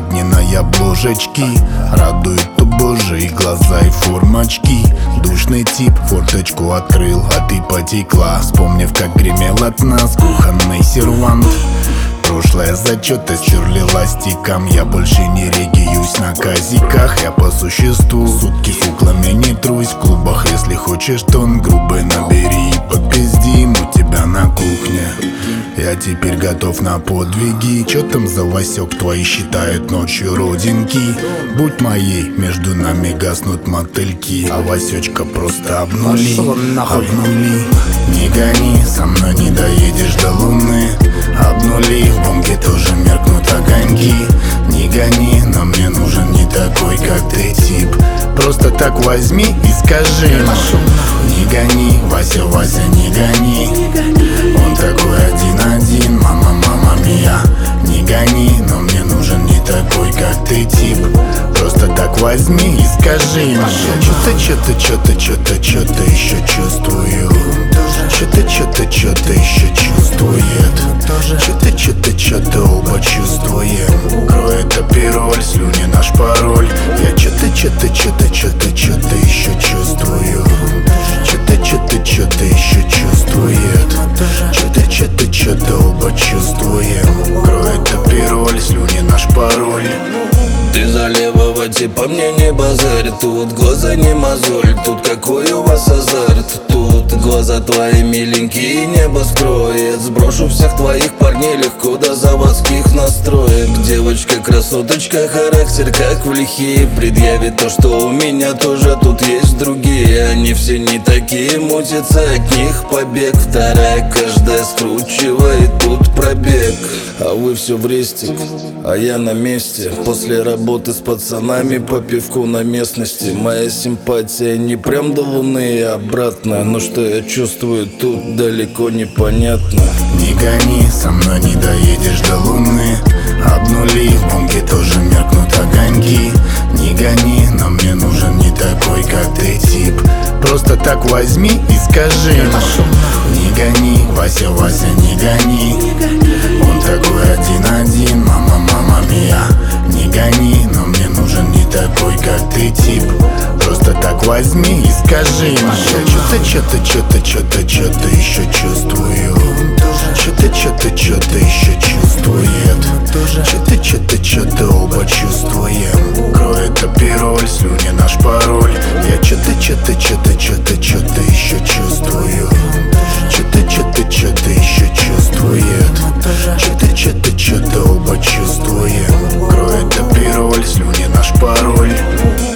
сегодня на обложечке. Радует, о боже, и глаза, и формочки. Душный тип, форточку открыл, а ты потекла, вспомнив, как гремел от нас кухонный сервант. Прошлое зачеты стерли ластиком. Я больше не региюсь на казиках. Я по существу сутки куклами не трусь. В клубах, если хочешь тон грубый, набери и попиздим у тебя на кухне. Я теперь готов на подвиги. Чё там за Васёк твои считают ночью родинки? Будь моей, между нами гаснут мотыльки, а Васёчка просто обнули, обнули. Не гони, со мной не доедешь до луны. Обнули, в бомбе тоже меркнут огоньки. Не гони, но мне нужен не такой, как ты тип. Просто так возьми и скажи ему: не гони, Вася, Вася, не гони. Он такой один-один, мама, мама мия. Не гони, но мне нужен не такой, как ты тип. Просто так возьми и скажи ему: что-то еще чувствую. Что-то еще чувствует. Что-то оба чувствуем. Кроет опероль, слюни наш пароль. Я что-то еще чувствую. Что-то еще чувствует. Что-то оба чувствуем. Кроет опероль, слюни наш пароль. Ты за левого типа мне не базарь. Тут глаза не мозоль, тут какой у вас азарт. Тут глаза твои миленькие, небо скроет. Сброшу всех твоих парней легко до заводских настроек. Девочка-красоточка, характер как в лихие. Предъявит то, что у меня тоже тут есть другие. Они все не такие, мутятся от них побег. Вторая каждая скручивает тут пробег. А вы все в рестик, а я на месте. После работы с пацанами по пивку на местности. Моя симпатия не прям до луны и обратно. Но что я чувствую тут далеко непонятно. Не гони, со мной не доедешь до луны. Обнули, в бомбе тоже меркнут огоньки. Не гони, но мне нужен не такой, как ты тип. Просто так возьми и скажи ему: не гони, Вася, Вася, не гони. Он такой один-один, мама, мама мия. Не гони, но мне нужен не такой, как ты тип. Просто так возьми и скажи ему: что-то еще чувствую. Что-то еще чувствует. Что-то оба чувствуем. Кроет опероль, слюни наш пароль. Я что-то еще чувствую. Что-то еще чувствует. Что-то оба чувствуем. Кроет опероль, слюни наш пароль.